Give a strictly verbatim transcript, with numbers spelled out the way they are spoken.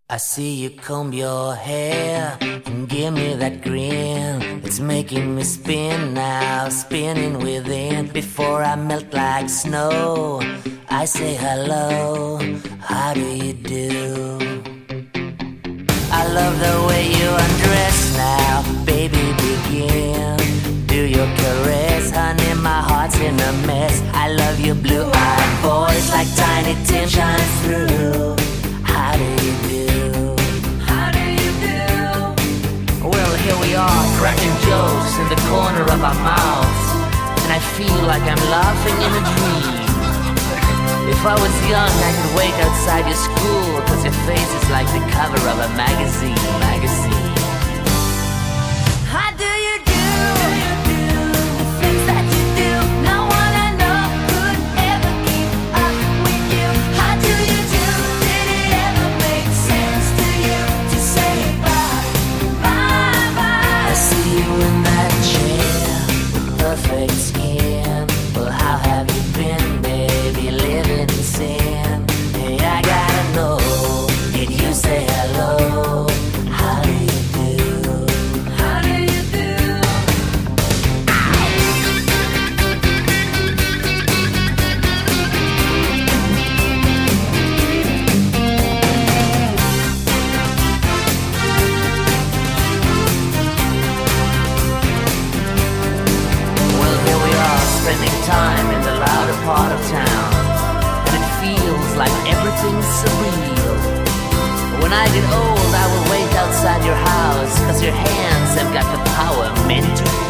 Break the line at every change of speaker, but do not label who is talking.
I see you comb your hair and give me that grin. It's making me spin now, spinning within. Before I melt like snow, I say hello, how do you do? I love the way you undress now, baby, begin. Do your caress, honey, my heart's in a mess. I love your blue-eyed voice like Tiny Tim shines through. How do you do?
How do you do?
Well, here we are, cracking jokes in the corner of our mouths, and I feel like I'm laughing in a dream. If I was young, I could wait outside your school, cause your face is like the cover of a magazine, magazine.
How do you do? The things that you do, no one I know could ever keep up with you. How do you do? Did it ever make sense to you to say bye, bye, bye?
I see you in that chair, with perfect skin. Well, how have you been, baby, living in sin? Hey, I gotta know, did you say hello? How do you do?
How do you do?
Well, here we are, spending time in the louder part of town, and it feels like everything's surreal. When I get old, I will wait outside your house, cause your hands have got the power meant to